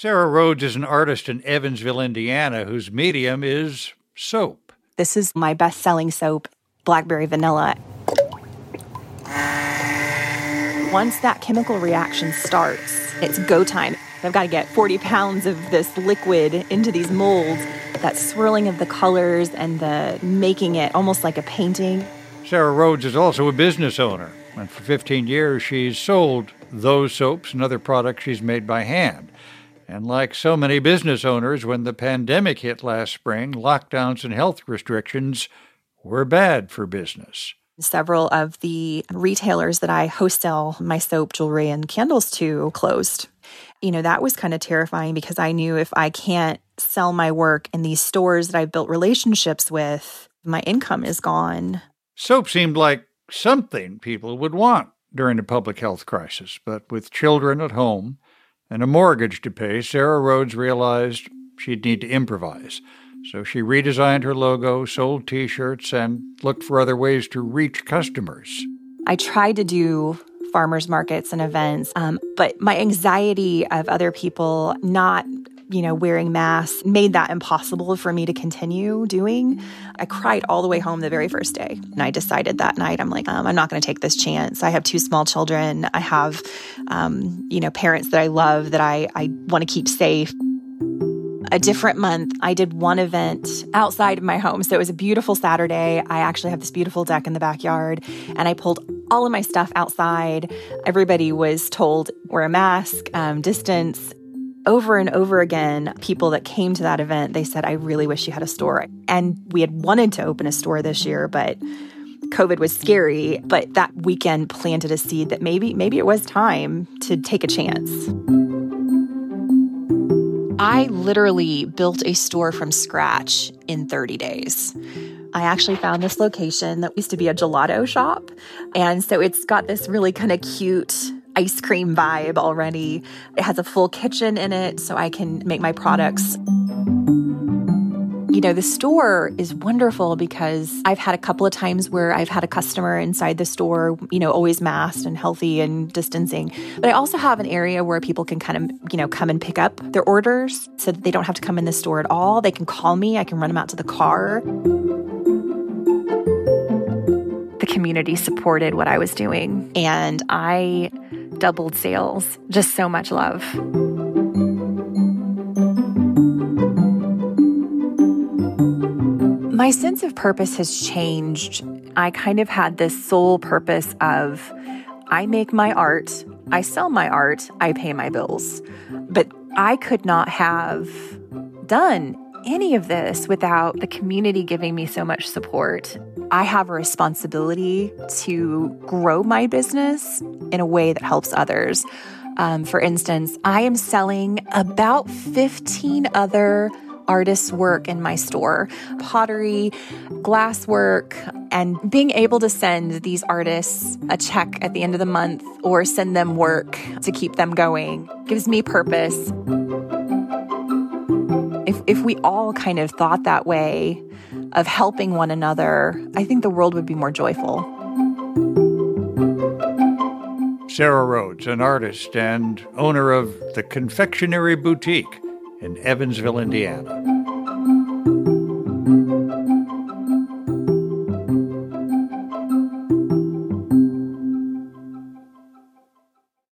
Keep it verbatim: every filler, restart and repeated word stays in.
Sarah Rhodes is an artist in Evansville, Indiana, whose medium is soap. This is my best-selling soap, Blackberry Vanilla. Once that chemical reaction starts, it's go time. I've got to get forty pounds of this liquid into these molds. That swirling of the colors and the making it almost like a painting. Sarah Rhodes is also a business owner, and for fifteen years she's sold those soaps and other products she's made by hand. And like so many business owners, when the pandemic hit last spring, lockdowns and health restrictions were bad for business. Several of the retailers that I wholesale my soap, jewelry, and candles to closed. You know, that was kind of terrifying because I knew if I can't sell my work in these stores that I've built relationships with, my income is gone. Soap seemed like something people would want during a public health crisis, but with children at home and a mortgage to pay, Sarah Rhodes realized she'd need to improvise. So she redesigned her logo, sold T-shirts, and looked for other ways to reach customers. I tried to do farmers markets and events, um, but my anxiety of other people not, you know, wearing masks made that impossible for me to continue doing. I cried all the way home the very first day. And I decided that night, I'm like, um, I'm not going to take this chance. I have two small children. I have, um, you know, parents that I love that I, I want to keep safe. A different month, I did one event outside of my home. So it was a beautiful Saturday. I actually have this beautiful deck in the backyard, and I pulled all of my stuff outside. Everybody was told, wear a mask, um, distance. Over and over again, people that came to that event, they said, I really wish you had a store. And we had wanted to open a store this year, but COVID was scary. But that weekend planted a seed that maybe, maybe it was time to take a chance. I literally built a store from scratch in thirty days. I actually found this location that used to be a gelato shop. And so it's got this really kind of cute ice cream vibe already. It has a full kitchen in it, so I can make my products. You know, the store is wonderful because I've had a couple of times where I've had a customer inside the store, you know, always masked and healthy and distancing. But I also have an area where people can kind of, you know, come and pick up their orders so that they don't have to come in the store at all. They can call me. I can run them out to the car. The community supported what I was doing, and I doubled sales. Just so much love. My sense of purpose has changed. I kind of had this sole purpose of I make my art, I sell my art, I pay my bills. But I could not have done any of this without the community giving me so much support. I have a responsibility to grow my business in a way that helps others. Um, for instance, I am selling about fifteen other artists' work in my store, pottery, glass work, and being able to send these artists a check at the end of the month or send them work to keep them going gives me purpose. If if we all kind of thought that way of helping one another, I think the world would be more joyful. Sarah Rhodes, an artist and owner of the Confectionery Boutique in Evansville, Indiana.